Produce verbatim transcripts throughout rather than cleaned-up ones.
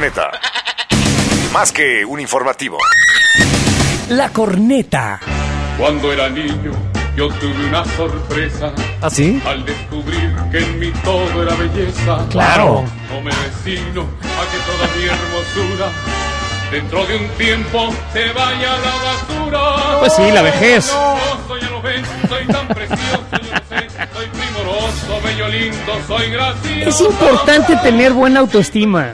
corneta. Más que un informativo. La corneta. Cuando era niño, yo tuve una sorpresa. ¿Ah, sí? Al descubrir que en mí todo era belleza. Claro. No me resigno a que toda mi hermosura dentro de un tiempo se vaya a la basura. Pues sí, la vejez. No, ya lo ven, soy tan precioso, yo lo sé. Soy primoroso, bello, lindo, soy gracioso. Es importante tener buena autoestima.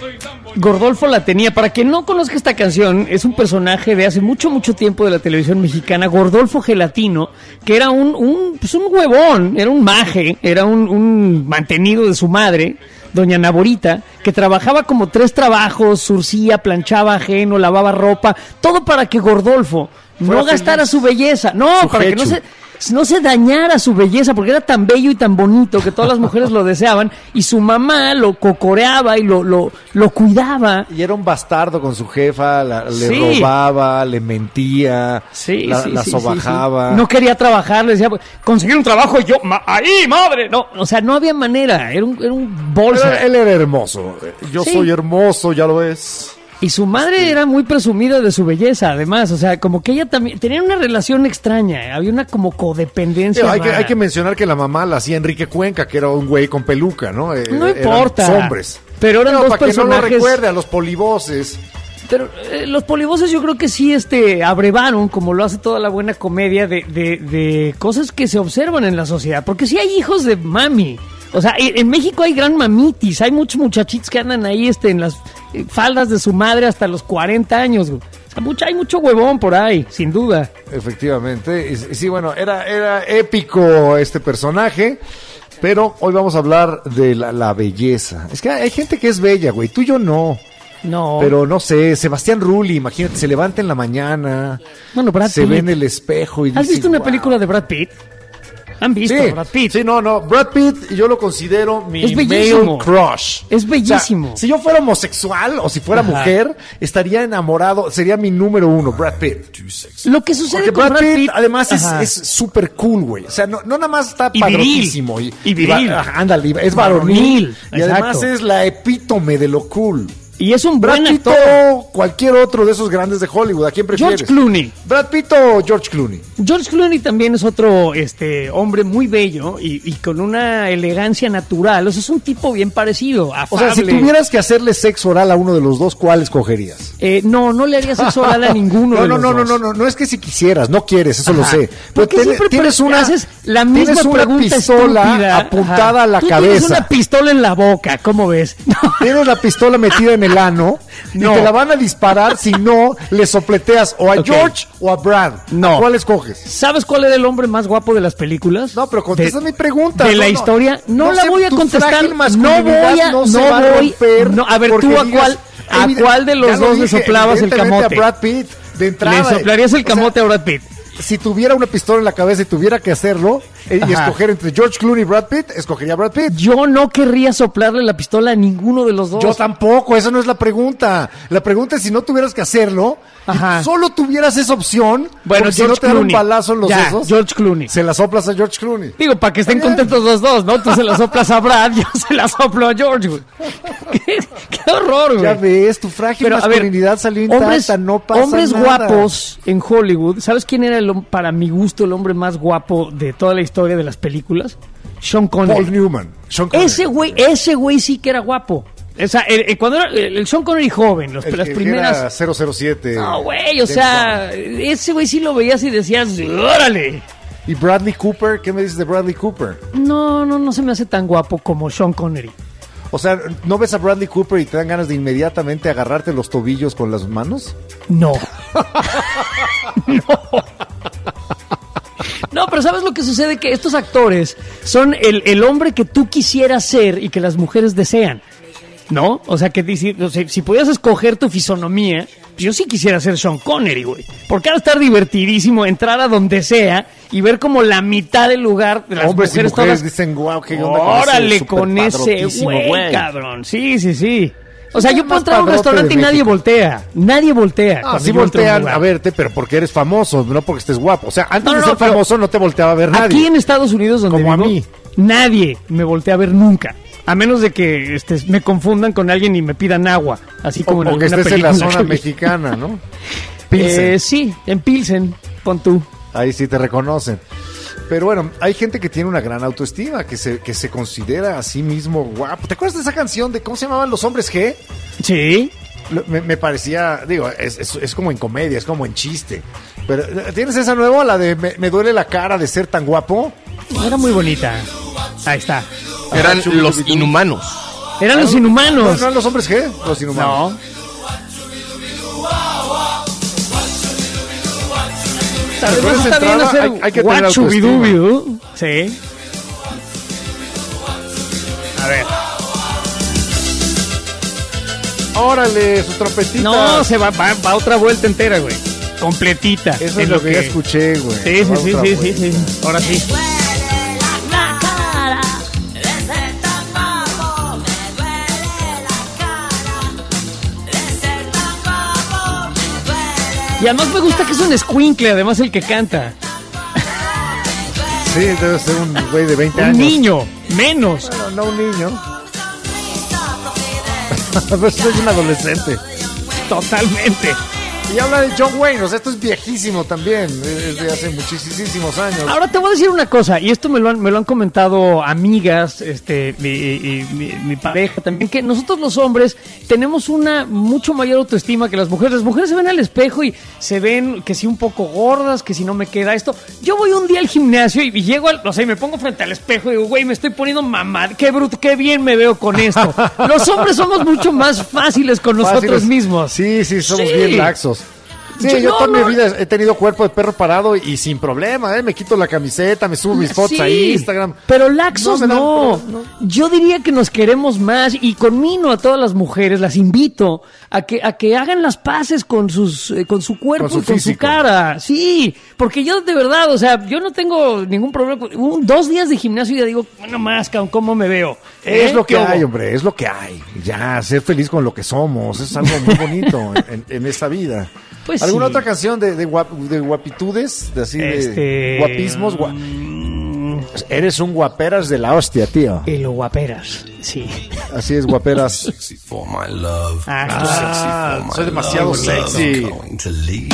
Gordolfo la tenía. Para quien no conozca esta canción, es un personaje de hace mucho, mucho tiempo de la televisión mexicana, Gordolfo Gelatino, que era un, un, pues un huevón, era un maje, era un, un mantenido de su madre, doña Naborita, que trabajaba como tres trabajos, surcía, planchaba ajeno, lavaba ropa, todo para que Gordolfo no gastara su belleza, no, para que no se... no se dañara su belleza, porque era tan bello y tan bonito que todas las mujeres lo deseaban, y su mamá lo cocoreaba y lo, lo, lo cuidaba. Y era un bastardo con su jefa, la, le Sí. robaba, le mentía, Sí, la, sí, la sí, sobajaba. sí, sí. No quería trabajar, le decía, conseguir un trabajo y yo, ma- ahí, madre. No, o sea, no había manera, era un, era un bolsa. Pero él era hermoso. Yo Sí. soy hermoso, ya lo ves. Y su madre era muy presumida de su belleza, además, o sea, como que ella también tenía una relación extraña, había una como codependencia. Pero hay, que, rara. hay que mencionar que la mamá la hacía Enrique Cuenca, que era un güey con peluca, ¿no? Eh, No eran importa. hombres. Pero eran dos para que no lo personajes. recuerde a los polivoces. Pero eh, los polivoces yo creo que sí este abrevaron, como lo hace toda la buena comedia, de, de, de cosas que se observan en la sociedad. Porque sí hay hijos de mami. O sea, en en México hay gran mamitis, hay muchos muchachitos que andan ahí este, en las eh, faldas de su madre hasta los cuarenta años. Güey. O sea, mucha, hay mucho huevón por ahí, sin duda. Efectivamente. Y, y sí, bueno, era, era épico este personaje. Pero hoy vamos a hablar de la, la belleza. Es que hay gente que es bella, güey. Tú y yo no. No. Pero no sé, Sebastián Rulli, imagínate, se levanta en la mañana, Bueno, Brad se Pitt. ve en el espejo y dice... ¿Has visto una "Wow". película de Brad Pitt? ¿Han visto Sí, Brad Pitt? sí, no, no, Brad Pitt yo lo considero mi Es bellísimo. male crush. Es bellísimo. O sea, si yo fuera homosexual o si fuera Ajá. mujer, estaría enamorado, sería mi número uno, Brad Pitt. Lo que sucede Porque con Brad, Pitt, Pitt, además es ajá. es súper cool, güey. O sea, no, no nada más está Y viril. padrotísimo. Y, Y viril. va- ajá, ándale, es varonil. Varonil, Y además exacto. es la epítome de lo cool. Y es un Brad buen Pitt actor. o cualquier otro de esos grandes de Hollywood, ¿a quién prefieres? George Clooney. ¿Brad Pitt o George Clooney? George Clooney también es otro este hombre muy bello y, y con una elegancia natural. O sea, es un tipo bien parecido, O sea, si afable. tuvieras que hacerle sexo oral a uno de los dos, ¿cuál escogerías? Eh, no, no le haría sexo oral a ninguno No, de no, los no, no, dos. no, no, no es que si quisieras, no quieres, eso lo Ajá. sé. Porque ten- siempre tienes pre- una, haces la misma tienes una pregunta pistola estúpida. apuntada Ajá. a la Tú cabeza. tienes una pistola en la boca, ¿cómo ves? No. Tienes la pistola metida en el ano No. y te la van a disparar si no le sopleteas o a Ok. George o a Brad. No. ¿Cuál escoges? ¿Sabes cuál era el hombre más guapo de las películas? No, pero contesta De- mi pregunta. De No, la no. historia. No, No la sé, voy a tu contestar. frágil No masculinidad voy a, no no, se va a voy. romper No, a ver, porque tú a digas, cuál, a evidente- cuál de los ya lo dos le dije, soplabas el evidentemente camote. a Brad Pitt, de entrada. Le soplarías el O sea, camote a Brad Pitt. si tuviera una pistola en la cabeza y tuviera que hacerlo eh, y Ajá. escoger entre George Clooney y Brad Pitt, escogería a Brad Pitt. Yo no querría soplarle la pistola a ninguno de los dos. Yo tampoco, esa no es la pregunta. La pregunta es si no tuvieras que hacerlo, y Ajá. solo tuvieras esa opción, Bueno, porque si no George te dan un Clooney. balazo en los Ya, sesos, George Clooney. se la soplas a George Clooney. Digo, para que estén Está bien. contentos los dos, ¿no? Tú se la soplas a Brad, yo se la soplo a George, güey. ¿Qué, qué horror, güey. Ya ves, tu frágil Pero, a ver, masculinidad salió intacta, hombres, no pasa hombres nada. guapos en Hollywood. ¿Sabes quién era, el, hom- para mi gusto, el hombre más guapo de toda la historia de las películas? Sean Connery. Paul Newman. Sean Connery. Ese güey, ese güey sí que era guapo. O sea, el- el- cuando era el, el Sean Connery joven, los, El las que primeras... era cero cero siete. No, güey, o James sea, Bond. ese güey sí lo veías y decías, ¡órale! ¿Y Bradley Cooper? ¿Qué me dices de Bradley Cooper? No, no, no se me hace tan guapo como Sean Connery. O sea, ¿no ves a Bradley Cooper y te dan ganas de inmediatamente agarrarte los tobillos con las manos? No. No. No, pero ¿sabes lo que sucede? Que estos actores son el, el hombre que tú quisieras ser y que las mujeres desean, ¿no? O sea, que si, o sea, si pudieras escoger tu fisonomía, yo sí quisiera ser Sean Connery, güey. Porque va a estar divertidísimo entrar a donde sea y ver como la mitad del lugar de las Hombres y mujeres mujeres todas... dicen, wow, qué onda con ese Órale, con ese superpadrotísimo güey, cabrón. Sí, sí, sí. O sea, Es yo el puedo más entrar a un padrote restaurante y de nadie México. voltea. Nadie voltea. Ah, cuando sí yo entro a un voltean lugar. a verte, pero porque eres famoso, no porque estés guapo. O sea, antes No, no, de no, ser pero famoso no te volteaba a ver nadie. Aquí en Estados Unidos, donde Como a vivo, mí. nadie me voltea a ver nunca. A menos de que este, me confundan con alguien y me pidan agua, así como o, en o que alguna estés en la película zona que- mexicana, ¿no? Pilsen. Eh, sí, en Pilsen, pon tú. Ahí sí te reconocen. Pero bueno, hay gente que tiene una gran autoestima, que se, que se considera a sí mismo guapo. ¿Te acuerdas de esa canción de cómo se llamaban los hombres G? Sí. Lo- Me, me parecía, digo, es, es, es como en comedia, es como en chiste. Pero, ¿tienes esa nueva, la de me, me duele la cara de ser tan guapo? Era muy bonita. Ahí está. Eran Chubi, los chubi, chubi. inhumanos. Eran los No, inhumanos. no eran los hombres G, los inhumanos. No. Además Pero esa está bien entrada hacer hay- hay que tener guachubidubidu. Sí. A ver. Órale, sus trompetitas. No, se va, va, va otra vuelta entera, güey. Completita. Eso en es lo que ya escuché, güey. Sí, sí, Va sí, otra sí, sí, vuelta. sí. Ahora sí. La cara de ser tan guapo, me duele la cara de ser tan guapo, me duele. Y además me gusta que es un escuincle, además el que canta. Sí, debe ser un güey de veinte Un años. niño, menos. No, no un niño. Pero soy un adolescente. Totalmente. Y habla de John Wayne, o sea, esto es viejísimo también, es de hace muchísimos años. Ahora te voy a decir una cosa, y esto me lo han, me lo han comentado amigas, este, mi, y- mi- mi pareja también, que nosotros los hombres tenemos una mucho mayor autoestima que las mujeres. Las mujeres se ven al espejo y se ven que si un poco gordas, que si no me queda esto. Yo voy un día al gimnasio y llego al, o sea, y me pongo frente al espejo y digo, güey, me estoy poniendo mamá, qué bruto, qué bien me veo con esto. Los hombres somos mucho más fáciles con nosotros Fáciles. mismos. Sí, sí, somos Sí. bien laxos. Sí, Yo yo, no, toda no. mi vida he tenido cuerpo de perro parado y, y sin problema, ¿eh? Me quito la camiseta, me subo mis fotos Sí, a Instagram. Pero laxos No me dan no, pro- no. Yo diría que nos queremos más y conmino a todas las mujeres, las invito a que a que hagan las paces con sus eh, con su cuerpo Con su y con su físico. cara. Sí, porque yo de verdad, o sea, yo no tengo ningún problema con un, dos días de gimnasio y ya digo, bueno, más, cabrón, ¿cómo me veo? Es ¿Eh? lo que ¿Qué hay, hubo? hombre, es lo que hay. Ya, ser feliz con lo que somos, es algo muy bonito en, en esta vida. Pues ¿Alguna sí. otra canción de, de, guap- de guapitudes? De así Este, de guapismos. Gua- mm, Eres un guaperas de la hostia, tío. y lo guaperas, sí. Así es, guaperas. Sexy for my love. Ah, Too claro. sexy for my soy demasiado love. sexy. I'm going to leave.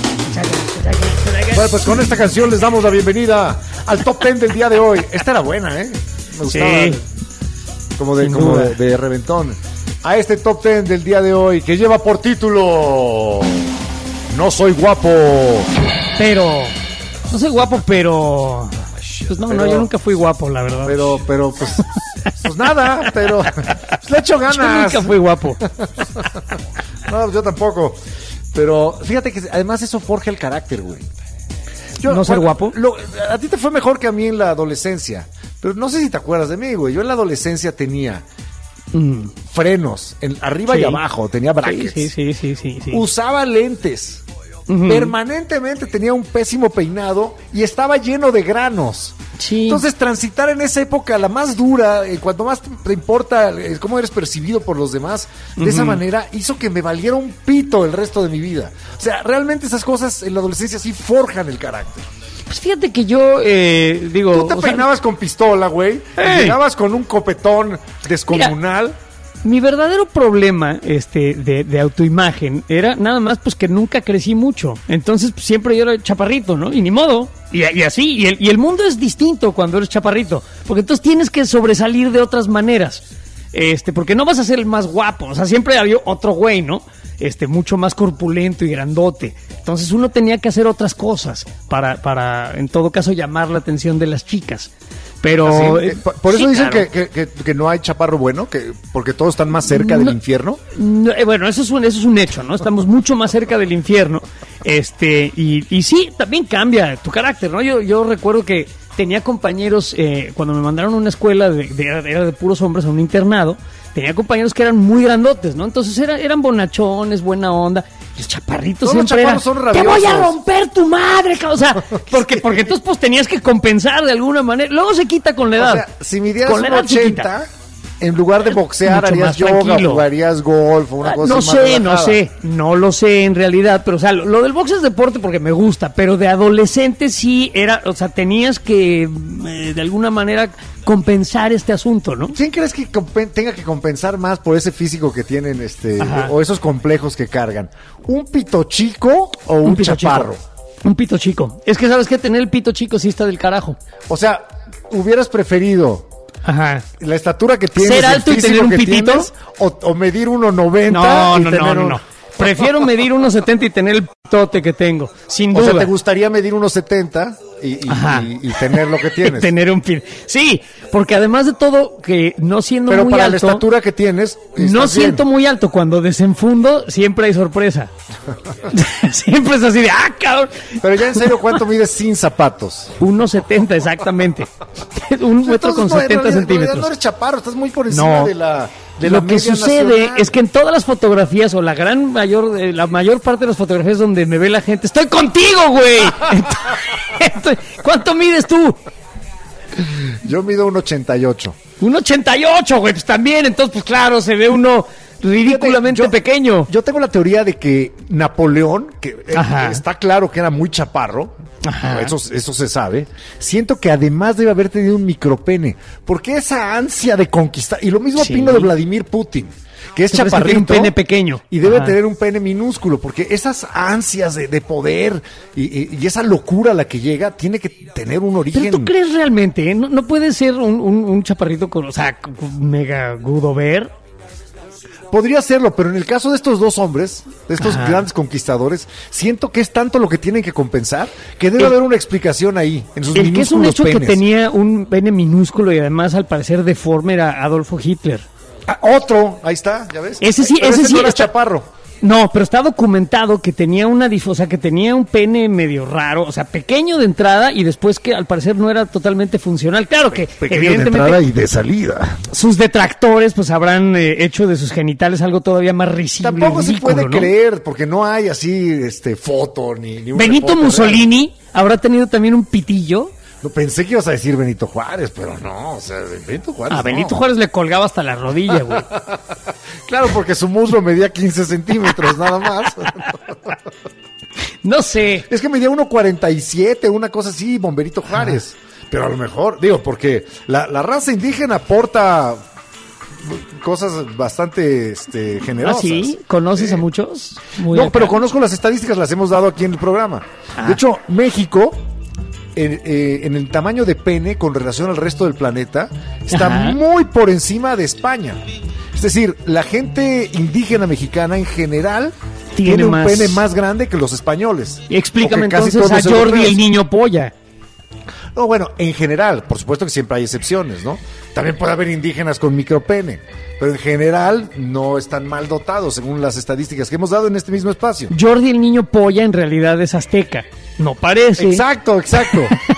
Bueno, pues con esta canción les damos la bienvenida al top ten del día de hoy. Esta era buena, ¿eh? Me gustaba. Sí. Como de, Sin como duda. de, de reventón. A este top ten del día de hoy que lleva por título No soy guapo. Pero no soy guapo, pero pues no, no, Pero- yo nunca fui guapo, la verdad. Pero, pero, pues, pues nada, pero pues, le echo Yo ganas. nunca fui guapo. No, yo tampoco. Pero fíjate que además eso forja el carácter, güey. Yo- ¿No ser bueno, guapo? lo- a ti te fue mejor que a mí en la adolescencia. Pero no sé si te acuerdas de mí, güey. Yo en la adolescencia tenía Mm. frenos, en, arriba y Sí. abajo, tenía brackets. Sí, sí, sí, sí, sí. Usaba lentes. Ujú. Permanentemente tenía un pésimo peinado y estaba lleno de granos. Sí. Entonces, transitar en esa época, la más dura, eh, cuando más te, te importa eh, cómo eres percibido por los demás, de esa manera hizo que me valiera un pito el resto de mi vida. O sea, realmente esas cosas en la adolescencia sí forjan el carácter. Pues fíjate que yo, eh, digo... Tú te o sea, peinabas con pistola, güey. y ¡Ey! Llegabas con un copetón descomunal. mi verdadero problema este, de, de autoimagen era nada más pues que nunca crecí mucho. Entonces pues, siempre yo era chaparrito, ¿no? Y ni modo. Y, y así, y el, y el mundo es distinto cuando eres chaparrito. Porque entonces tienes que sobresalir de otras maneras. Este, porque no vas a ser el más guapo. O sea, siempre había otro güey, ¿no? Este, mucho más corpulento y grandote. Entonces uno tenía que hacer otras cosas para, para en todo caso, llamar la atención de las chicas. Pero... Así, eh, por por eso sí, dicen claro. que, que- que- que no hay chaparro bueno, que porque todos están más cerca del No. infierno. No, eh, bueno, eso es un eso es un hecho, ¿no? Estamos mucho más cerca del infierno. Este, y, y sí, también cambia tu carácter, ¿no? Yo, yo recuerdo que tenía compañeros, eh, cuando me mandaron a una escuela, de, de- era de puros hombres, a un internado, tenía compañeros que eran muy grandotes, ¿no? Entonces era, eran bonachones, buena onda. Los chaparritos Todos los siempre eran, chaparros son te voy a rabiosos". romper tu madre, cabrón". O sea, porque, porque entonces pues tenías que compensar de alguna manera. Luego se quita con la edad. O sea, si midieras Con la un edad se quita. ochenta, En lugar de boxear, Mucho harías más yoga, tranquilo. jugarías golf o una Ah, cosa no más sé, no relajada. sé, no lo sé en realidad, pero o sea, lo, lo del box es deporte porque me gusta, pero de adolescente sí era, o sea, tenías que eh, de alguna manera compensar este asunto, ¿no? ¿Quién crees que compen- tenga que compensar más por ese físico que tienen este Ajá. o esos complejos que cargan? ¿Un pito chico o un, pito chaparro? chico. Un pito chico. Es que sabes que tener el pito chico sí está del carajo. O sea, ¿hubieras preferido Ajá. la estatura que tienes, ¿Ser el alto y físico tener un que pitito? tienes, o, o medir uno noventa? No, y no, tener no, no, un- no. Prefiero medir uno setenta y tener el pitote que tengo, sin O duda. sea, ¿te gustaría medir uno setenta y, y- Ajá. y- y tener lo que tienes? tener un pito. Sí, porque además de todo, que no siendo Pero muy para la alto, estatura que tienes, no estás bien. siento muy alto. Cuando desenfundo, siempre hay sorpresa. Siempre es así de, ah, cabrón. Pero ya en serio, ¿cuánto mides sin zapatos? uno setenta exactamente. Un metro con Entonces, no, en setenta realidad- en realidad centímetros. no eres chaparro, estás muy por encima No. de la de la Lo que media sucede nacional. es que en todas las fotografías, o la gran mayor, eh, la mayor parte de las fotografías donde me ve la gente, estoy contigo, güey. Estoy- ¿Cuánto mides tú? Yo mido un ochenta y ocho. Un ochenta y ocho, güey, pues también, entonces, pues claro, se ve uno ridículamente Yo- pequeño. Yo tengo la teoría de que Napoleón, que eh, Ajá. está claro que era muy chaparro, Ajá. eso, eso se sabe, siento que además debe haber tenido un micropene, porque esa ansia de conquistar, y lo mismo Sí. opino de Vladimir Putin, que es ¿Tú crees que chaparrito tiene un pene pequeño? y debe Ajá. tener un pene minúsculo, porque esas ansias de, de poder y, y- y esa locura a la que llega tiene que tener un origen. Pero tú crees realmente, ¿eh? no, no puede ser un, un, un chaparrito con, o sea, con mega gudover. Podría serlo, pero en el caso de estos dos hombres, de estos Ajá. grandes conquistadores, siento que es tanto lo que tienen que compensar que debe El- haber una explicación ahí, en sus El que es un minúsculos hecho que penes. tenía un pene minúsculo y además al parecer deforme era Adolfo Hitler. Ah, otro, ahí está, ya ves. Ese sí, Pero ese sí no era está- chaparro. No, pero está documentado que tenía una dif- o sea, que tenía un pene medio raro, o sea, pequeño de entrada y después que al parecer no era totalmente funcional. Claro que evidentemente y de salida. sus detractores pues habrán eh, hecho de sus genitales algo todavía más risible. y Tampoco se ridículo, puede ¿no? creer, porque no hay así este foto ni, ni un Benito reporte Mussolini habrá tenido también un pitillo. real. No, pensé que ibas a decir Benito Juárez, pero no, o sea, Benito Juárez. A no. Benito Juárez le colgaba hasta la rodilla, güey. Claro, porque su muslo medía quince centímetros, nada más. No sé. Es que medía uno cuarenta y siete, una cosa así, Bomberito Juárez. Pero a lo mejor, digo, porque la, la raza indígena aporta cosas bastante este, ¿Ah, generosas. sí? ¿Conoces a muchos? Muy No, acá. pero conozco las estadísticas, las hemos dado aquí en el programa. Ah. De hecho, México, en, eh, en el tamaño de pene con relación al resto del planeta, está Ajá. muy por encima de España. Es decir, la gente indígena mexicana en general Tiene tiene, un más- pene más grande que los españoles. Y explícame O que casi entonces todos a los Jordi europeos. el niño polla. No, bueno, en general, por supuesto que siempre hay excepciones, ¿no? También puede haber indígenas con micropene, pero en general no están mal dotados según las estadísticas que hemos dado en este mismo espacio. Jordi el niño polla en realidad es azteca. No parece. Exacto, exacto.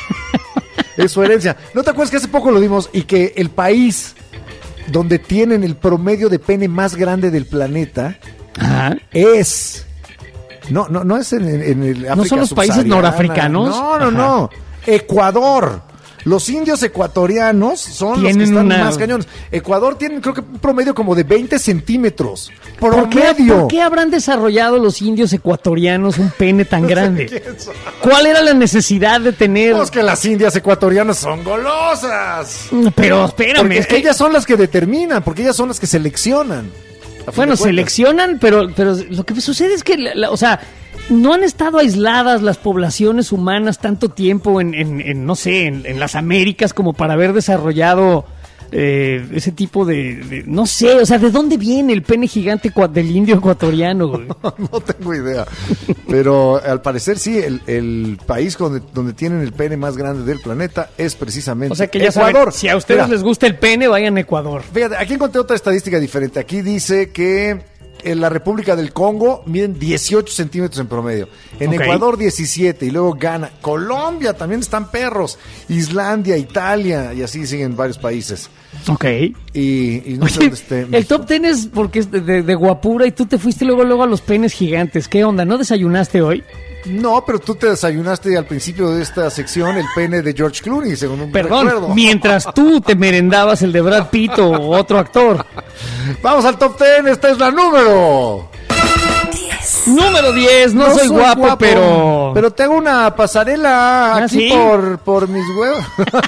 Es su herencia. ¿No te acuerdas que hace poco lo dimos y que el país donde tienen el promedio de pene más grande del planeta Ajá. es... No, no, no es en, en- en el África ¿No son los países subsahariana. norafricanos? No, no, Ajá. no. Ecuador. Los indios ecuatorianos son los que Tienen están una- más cañones. Ecuador tiene creo que un promedio como de veinte centímetros. ¿Por qué, Promedio. por qué habrán desarrollado los indios ecuatorianos un pene tan grande? ¿Cuál era la necesidad de tener? Pues que las indias ecuatorianas son golosas. Pero espérame, Porque es que ellas son las que determinan, porque ellas son las que seleccionan. a fin bueno, de cuentas. seleccionan, pero, pero lo que sucede es que, la- la- o sea, no han estado aisladas las poblaciones humanas tanto tiempo en, en, en, no sé, en, en las Américas como para haber desarrollado eh, ese tipo de, de- no sé, o sea, ¿de dónde viene el pene gigante cua- del indio ecuatoriano, güey? No tengo idea. Pero al parecer sí, el, el país donde, donde tienen el pene más grande del planeta es precisamente O sea que ya Ecuador. saben, si a ustedes Mira, les gusta el pene, vayan a Ecuador. Fíjate, aquí encontré otra estadística diferente. Aquí dice que en la República del Congo miden dieciocho centímetros en promedio. En Ok. Ecuador diecisiete y luego Ghana. Colombia también están perros. Islandia, Italia y así siguen varios países. Ok. Y, y no sé Oye, dónde esté. el top ten es porque es de, de- de guapura y tú te fuiste luego luego a los penes gigantes. ¿Qué onda? ¿No desayunaste hoy? No, pero tú te desayunaste al principio de esta sección el pene de George Clooney, según un Perdón, recuerdo. mientras tú te merendabas el de Brad Pitt o otro actor. Vamos al top ten, esta es la número. Número diez, no, soy, guapo, pero... Pero tengo una pasarela ¿Ah, aquí sí? por, por mis huevos.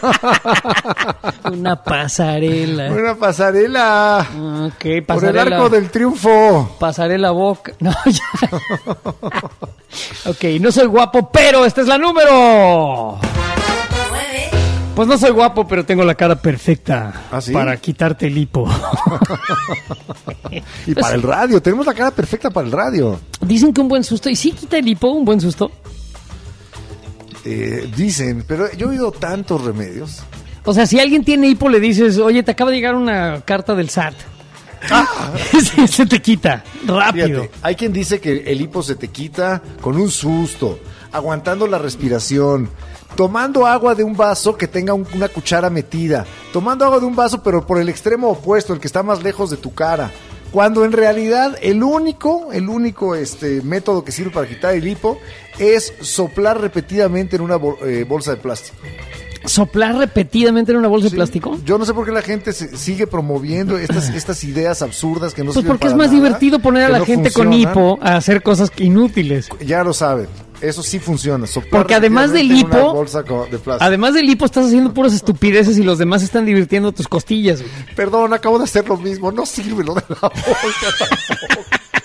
Una pasarela. Una pasarela. Ok, Por el pasarela. arco del triunfo. Pasaré la boca. No, ya. Ok, no soy guapo, pero esta es la número. nueve, Pues no soy guapo, pero tengo la cara perfecta. ¿Ah, sí? Para quitarte el hipo. Y para el radio, tenemos la cara perfecta para el radio. Dicen que un buen susto. ¿Y sí quita el hipo? ¿Un buen susto? Eh, dicen, pero yo he oído tantos remedios. O sea, si alguien tiene hipo, le dices, oye, te acaba de llegar una carta del S A T. se, se te quita rápido. Fíjate, hay quien dice que el hipo se te quita con un susto, aguantando la respiración, tomando agua de un vaso que tenga un- una cuchara metida, tomando agua de un vaso pero por el extremo opuesto, el que está más lejos de tu cara. Cuando en realidad el único, el único este, método que sirve para quitar el hipo es soplar repetidamente en una bol- eh, bolsa de plástico. ¿Soplar repetidamente en una bolsa Sí. de plástico? Yo no sé por qué la gente se- sigue promoviendo estas, estas ideas absurdas que no Pues sirven porque es para más nada, divertido poner a que la no gente con funcionan. hipo a hacer cosas inútiles. Ya lo saben, eso sí funciona. soplar Porque además del repetidamente en una hipo, bolsa co- de plástico. además del hipo estás haciendo puras estupideces y los demás están divirtiendo tus costillas. güey. Perdón, acabo de hacer lo mismo. No sirve lo de la bolsa tampoco.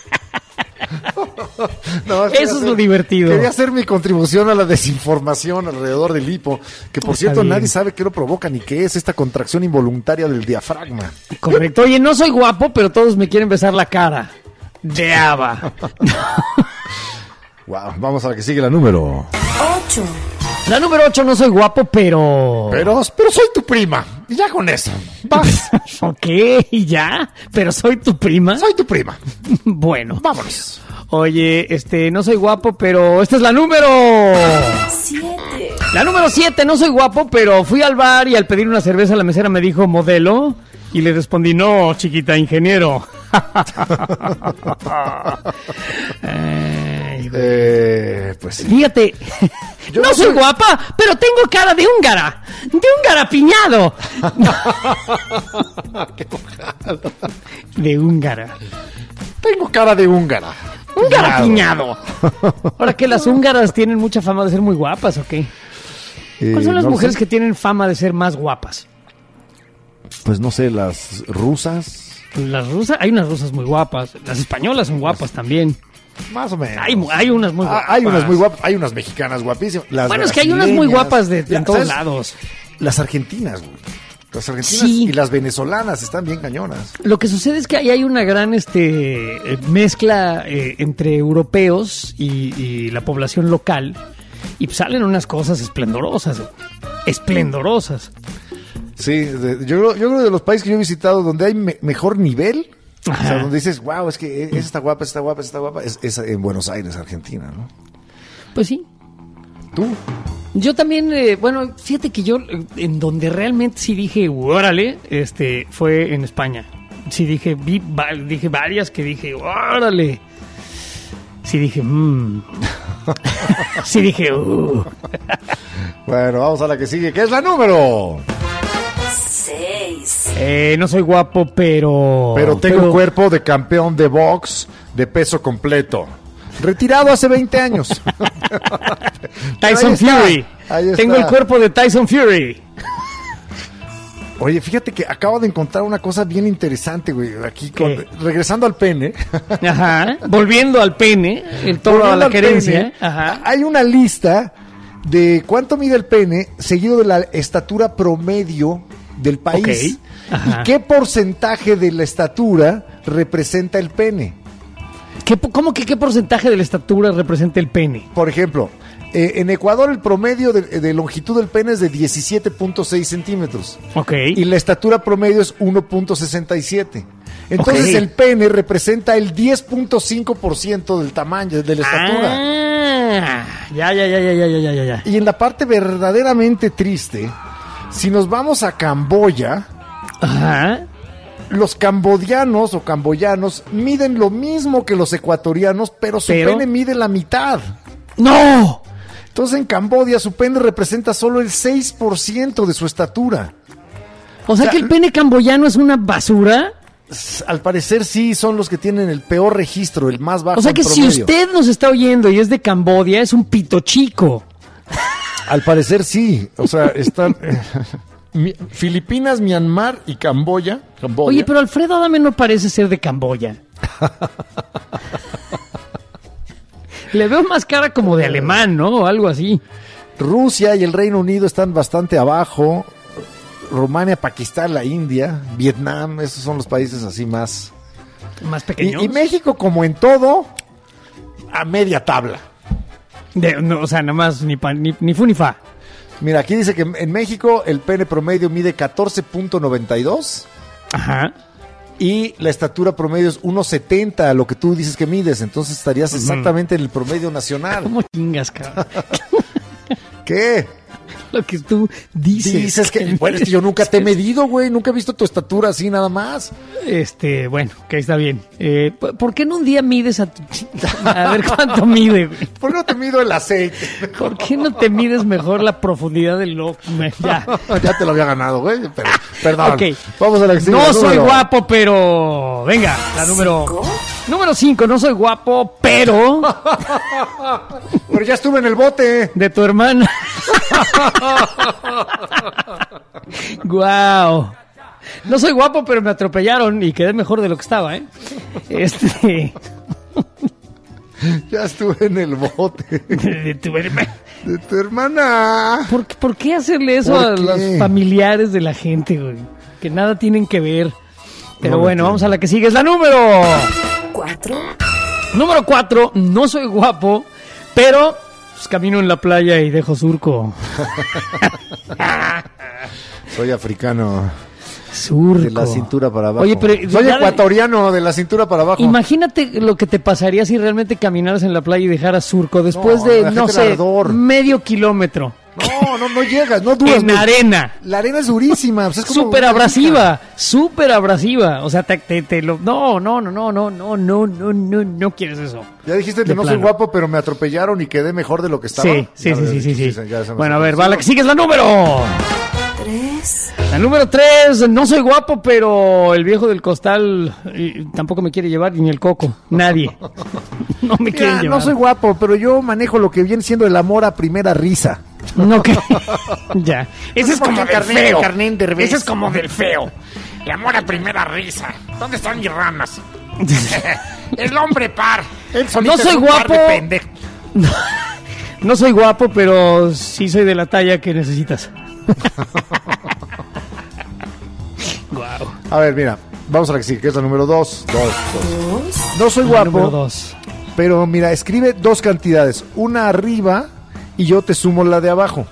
No, quería Eso es hacer- lo divertido. Quería hacer mi contribución a la desinformación alrededor del hipo, que por Está cierto bien. nadie sabe qué lo provoca ni qué es esta contracción involuntaria del diafragma. Correcto. Oye, no soy guapo, pero todos me quieren besar la cara. De Ava. Wow, vamos a la que sigue la número. ocho, La número ocho, no soy guapo, pero... Pero, pero soy tu prima. Y ya con eso. Vas. Ok, ya. Pero soy tu prima. Soy tu prima. Bueno. Vámonos. Oye, este, no soy guapo, pero esta es la número... siete, La número siete, no soy guapo, pero fui al bar y al pedir una cerveza la mesera me dijo, ¿modelo? Y le respondí, no, chiquita, ingeniero. Ay, güey. Eh, pues sí. Fíjate, Yo no no soy soy- guapa, pero tengo cara de húngara, de húngara piñado. De húngara. Tengo cara de húngara. Húngara piñado. Ahora que las húngaras tienen mucha fama de ser muy guapas, ¿o qué? ¿Cuáles son las Eh, no mujeres sé. que tienen fama de ser más guapas? Pues no sé, las rusas. Las rusas, hay unas rusas muy guapas. Las españolas son guapas también. Más o menos. Hay, mu- hay unas muy Ah, guapas. hay unas muy guapas, hay unas mexicanas guapísimas. Las Bueno, es que hay unas muy brasileñas. guapas de, de en La- todos ¿sabes? lados. Las argentinas, güey. Las argentinas Sí. y las venezolanas están bien cañonas. Lo que sucede es que ahí hay una gran este, eh, mezcla eh, entre europeos y, y la población local. Y pues salen unas cosas esplendorosas. güey. Esplendorosas. Sí, de- yo, creo- yo creo de los países que yo he visitado donde hay me- mejor nivel, o sea, Ajá. donde dices, wow, es que esa está guapa, esa está guapa, esa está guapa, es, es en Buenos Aires, Argentina, ¿no? Pues sí. ¿Tú? Yo también, eh, bueno, fíjate que yo eh, en donde realmente sí dije, órale, este, fue en España. Sí dije, vi, va- dije varias que dije, órale. Sí dije, mmm. Sí dije, uh. Bueno, vamos a la que sigue, que es la número. seis, Eh, no soy guapo, pero... Pero tengo cuerpo de campeón de box de peso completo. Retirado hace veinte años. Tyson Ahí está, Fury. ahí está. Tengo el cuerpo de Tyson Fury. Oye, fíjate que acabo de encontrar una cosa bien interesante, güey. Aquí, con- ¿Qué? regresando al pene. Ajá. Volviendo al pene, el toro a Volviendo la al querencia. pene, Ajá. Hay una lista de cuánto mide el pene, seguido de la estatura promedio del país. Ok. Ajá. Y qué porcentaje de la estatura representa el pene. ¿Qué, po- ¿Cómo que qué porcentaje de la estatura representa el pene? Por ejemplo, eh, en Ecuador el promedio de, de longitud del pene es de diecisiete punto seis centímetros. Ok. Y la estatura promedio es uno punto sesenta y siete. Entonces Ok. el pene representa el diez punto cinco por ciento del tamaño, de la estatura. Ah, ya, ya, ya, ya, ya, ya, ya, ya, ya. Y en la parte verdaderamente triste, si nos vamos a Camboya, Ajá. los cambodianos o camboyanos miden lo mismo que los ecuatorianos, pero su Pero- pene mide la mitad. ¡No! Entonces en Camboya su pene representa solo el seis por ciento de su estatura. O sea, O sea, que el pene camboyano es una basura. S- Al parecer sí son los que tienen el peor registro, el más bajo O sea en que si promedio. usted nos está oyendo y es de Camboya, es un pito chico. Al parecer sí, o sea, están Mi- Filipinas, Myanmar y Camboya. Camboya. Oye, pero Alfredo Adame no parece ser de Camboya. Le veo más cara como de alemán, ¿no? O algo así. Rusia y el Reino Unido están bastante abajo. Rumania, Pakistán, la India, Vietnam, esos son los países así más. Más pequeños. Y, y México, como en todo, a media tabla. De- no, o sea, nada más ni, pa- ni, ni fu ni fa. Mira, aquí dice que en México el pene promedio mide catorce punto noventa y dos Ajá. y la estatura promedio es uno setenta, lo que tú dices que mides. Entonces estarías exactamente en el promedio nacional. ¿Cómo chingas, cabrón? ¿Qué? Lo que tú dices. Dices que, bueno, es que yo nunca te he medido, güey, nunca he visto tu estatura así nada más. Este, bueno, que está bien. Eh, ¿por por qué no un día mides a tu... A ver cuánto mide, güey? ¿Por qué no te mido el aceite? ¿Por qué no te mides mejor la profundidad del loco? Ya. Ya te lo había ganado, güey, pero, perdón. Ok. Vamos a la que sigue, No la soy número. guapo, pero... Venga, la número... Número cinco, no soy guapo, pero... Pero ya estuve en el bote. De tu hermana. Guau. No soy guapo, pero me atropellaron y quedé mejor de lo que estaba, ¿eh? Este... Ya estuve en el bote. De tu hermana. De tu hermana. ¿Por, qué- por qué hacerle eso ¿Por a qué? los familiares de la gente, güey? Que nada tienen que ver. Pero No lo bueno, entiendo. vamos a la que sigue. Es la número... cuatro, Número cuatro. No soy guapo, pero... Pues camino en la playa y dejo surco. Soy africano. Surco. De la cintura para abajo. Oye, pero... Soy ya de- ecuatoriano, de la cintura para abajo. Imagínate lo que te pasaría si realmente caminaras en la playa y dejaras surco después No, de, imagínate no el sé, ardor. medio kilómetro. No, no, no llegas, no duras. En no. arena. La arena es durísima. Pues es como Súper una abrasiva, súper abrasiva. O sea, te, te, te lo... No, no, no, no, no, no, no, no, no, no quieres eso. liga. Ya dijiste que De no plano. soy guapo, pero me atropellaron y quedé mejor de lo que estaba. Sí, sí, Ya sí, ves, sí, sí, sí. ya se me Bueno, a hace ver, conocido. va la que sigue, es la número. tres, La número tres, no soy guapo, pero el viejo del costal eh, tampoco me quiere llevar, ni el coco. Nadie. No me quieren Mira, llevar. no soy guapo, pero yo manejo lo que viene siendo el amor a primera risa. No, que... ya. Ese es por como qué del Carmen- feo. Carmen Derbez. Ese es como del feo. El amor a primera risa. ¿Dónde están mis ranas? El hombre par. Él solito No soy es un par guapo. de pendejo. No soy guapo, pero sí soy de la talla que necesitas. Guau. A ver, mira, vamos a la que sigue, que es la número dos. Dos, dos. dos, No soy Número guapo, dos. pero mira, escribe dos cantidades. Una arriba y yo te sumo la de abajo.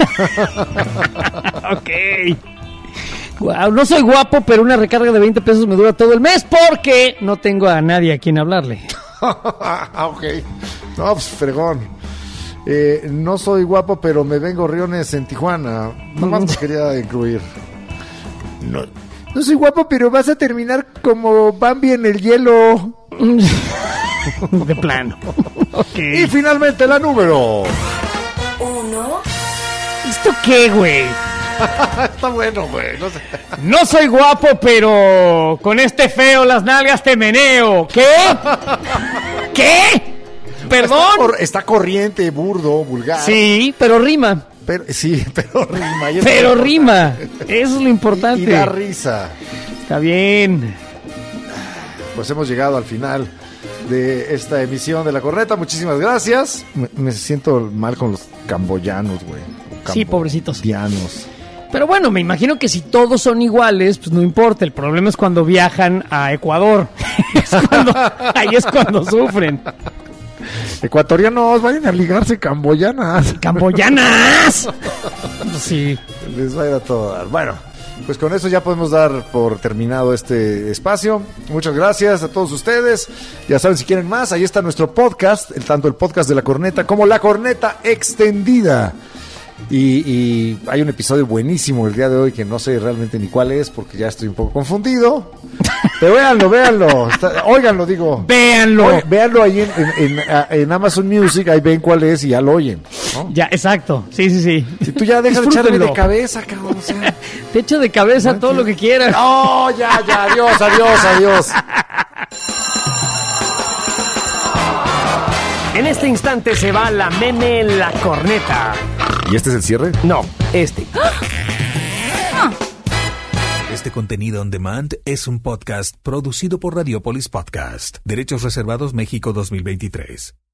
Ok. Guau, no soy guapo, pero una recarga de veinte pesos me dura todo el mes porque no tengo a nadie a quien hablarle. Ah, ok. No, pues fregón. Eh, no soy guapo, pero me ven gorriones en Tijuana. Nomás me quería incluir. No, no soy guapo, pero vas a terminar como Bambi en el hielo. De plano. Ok. Y finalmente la número. uno, ¿Esto qué, güey? Está bueno, güey. No sé. No soy guapo, pero con este feo las nalgas te meneo. ¿Qué? ¿Qué? Está, ¿Perdón? cor- está corriente, burdo, vulgar. Sí, pero rima. Pero, sí, pero rima. y es Pero lo rima. Eso es lo Y, importante. y da risa. Está bien. Pues hemos llegado al final de esta emisión de La Corneta. Muchísimas gracias. Me, me siento mal con los camboyanos, güey. Sí, pobrecitos. Camboyanos. Pero bueno, me imagino que si todos son iguales, pues no importa. El problema es cuando viajan a Ecuador. Es cuando- ahí es cuando sufren. Ecuatorianos, vayan a ligarse camboyanas. ¡Camboyanas! Sí. Les va a ir a todo dar. Bueno, pues con eso ya podemos dar por terminado este espacio. Muchas gracias a todos ustedes. Ya saben, si quieren más, ahí está nuestro podcast, el, tanto el podcast de La Corneta como La Corneta Extendida. Y, y hay un episodio buenísimo el día de hoy que no sé realmente ni cuál es porque ya estoy un poco confundido. Pero véanlo, véanlo. Está, óiganlo, digo. Véanlo. Oye, véanlo ahí en, en, en, en Amazon Music, ahí ven cuál es y ya lo oyen, ¿no? Ya, exacto. Sí, sí, sí. Si tú ya dejas de echarme de Disfrútenlo. cabeza, cabrón. O sea, Te echo de cabeza todo lo que quieras. no, ya, ya, adiós, adiós, adiós. En este instante se va la meme en la corneta. ¿Y este es el cierre? No, este. Este contenido on demand es un podcast producido por Radiopolis Podcast. Derechos reservados México dos mil veintitrés.